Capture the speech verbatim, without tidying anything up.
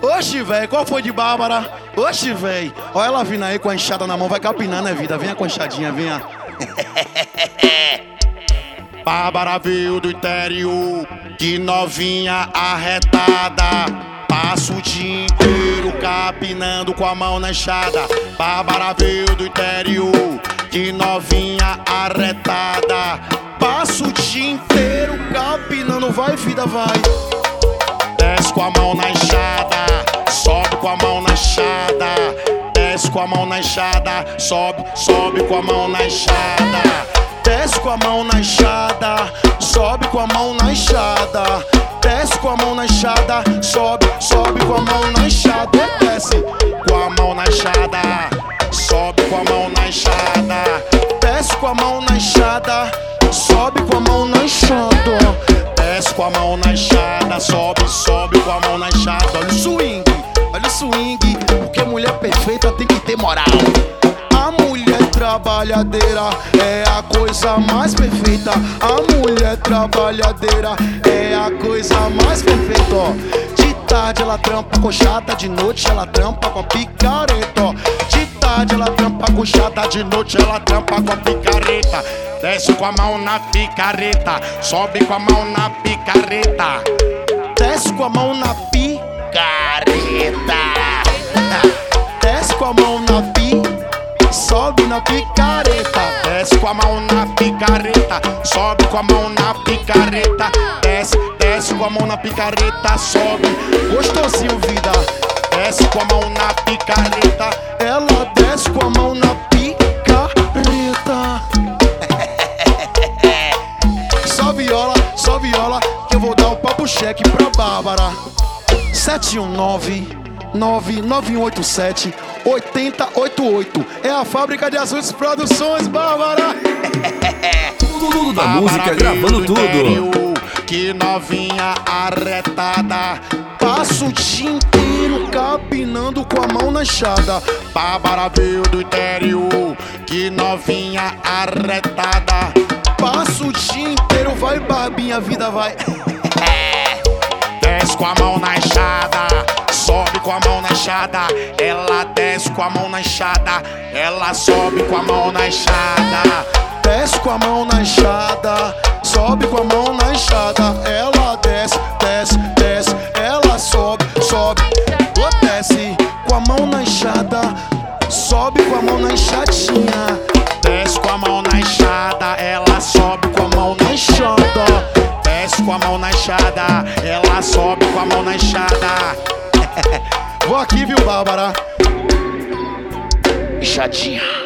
Oxi, véi, qual foi de Bárbara? Oxi, véi. Olha ela vindo aí com a enxada na mão, vai capinando, é vida. Venha com a enxadinha, venha. Bárbara veio do interior, de novinha arretada. Passa o dia inteiro capinando com a mão na enxada. Bárbara veio do interior, de novinha arretada. Passa o dia inteiro capinando, vai vida, vai. Desce com a mão na enxada, sobe com a mão na enxada. Desce com a mão na enxada, sobe, sobe com a mão na enxada. Desce com a mão na enxada, sobe com a mão na enxada. Desce com a mão na enxada, sobe, sobe com a mão na enxada. Desce com a mão na enxada, sobe com a mão na enxada. Desce com a mão na enxada, sobe com a mão na enxada. Desce com a mão na enxada, sobe, sobe com a mão na enxada. Olha o swing, olha o swing, porque mulher perfeita tem que ter moral. A mulher trabalhadeira é a coisa mais perfeita. A mulher trabalhadeira é a coisa mais perfeita, ó. De tarde ela trampa com chata, de noite ela trampa com picareta, ó. De tarde ela trampa com chata, de noite ela trampa com picareta. Desce com a mão na picareta, sobe com a mão na picareta. Desce com a mão na picareta. Desce com a mão na picareta, sobe na picareta. Desce com a mão na picareta, sobe com a mão na picareta. Desce, desce com a mão na picareta, sobe. Gostosinho, vida. Desce com a mão na picareta. Ela desce com a mão na picareta. Só viola, só viola, que eu vou dar um papo cheque pra Bárbara. sete um nove, nove nove um oito sete, oito zero oito oito. É a Fábrica de Azuis Produções, Bárbara. Tudo da música, gravando tudo. Interior, que novinha arretada. Passa o dia inteiro capinando com a mão na enxada. Bárbara veio do interior, que novinha arretada. Passa o dia inteiro, vai Barbinha, vida vai. Desce com a mão na enxada, sobe com a mão na enxada. Ela desce com a mão na enxada, ela sobe com a mão na enxada. Desce com a mão na enxada, sobe com a mão na enxada. Ela desce, desce, desce, ela sobe, sobe. Desce com a mão na enxada, sobe com a mão na enxadinha. Desce com a mão na enxada, ela sobe com a mão na enxada. Desce com a mão na enxada, ela sobe com a mão na enxada. Vou aqui, viu, Bárbara? Enxadinha.